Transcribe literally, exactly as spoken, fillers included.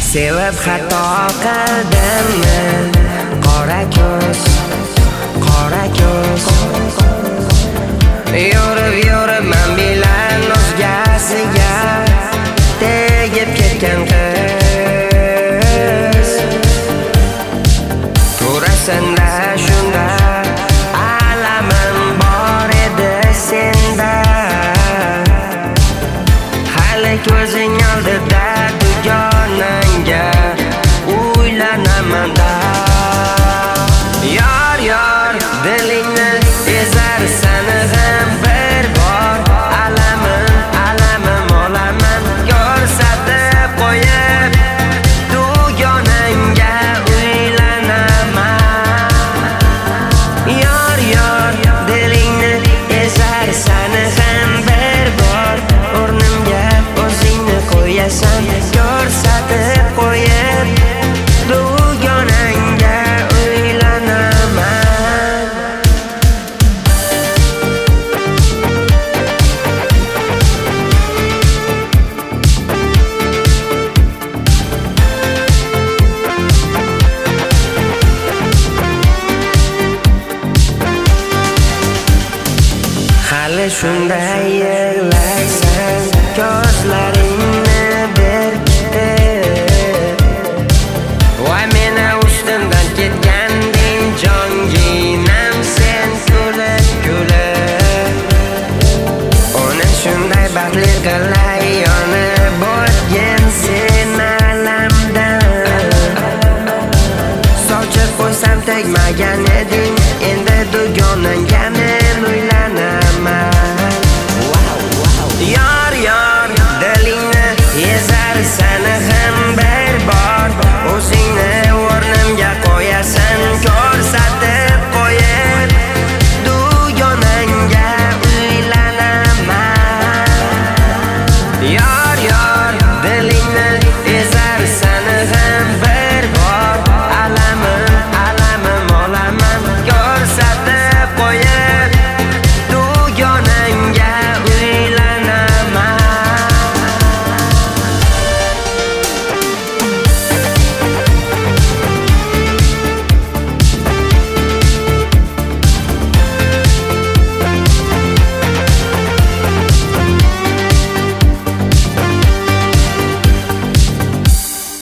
Sevib xato qildimmi qora ko'z, qora ko'z. Yorib yorib men bilan o'zgasiga tegib ketgan qiz. To'rasanda shunda alamim bor edi senda. Hali ko'zing oldida dugonangga o'ylanaman da. Yor yor dilingni ezar sani ham bir bor. Alamim alamim olaman ko'rsatib qo'yib dugonangga o'ylanaman. Yor yor dilingni ezar sani ham bir bor. O'rnimga o'zingni qo'yasan ko'rsatib qo'yib dugonangga o'ylanaman. Hali shunday yig'laysan ko'zlaringni berkitib. Voy meni ustimdan ketganding jonginam sen kulib kulib. Uni shunday baxtli qilay yonib o'tgin sen alamdan. Sochib qo'ysam tegmagan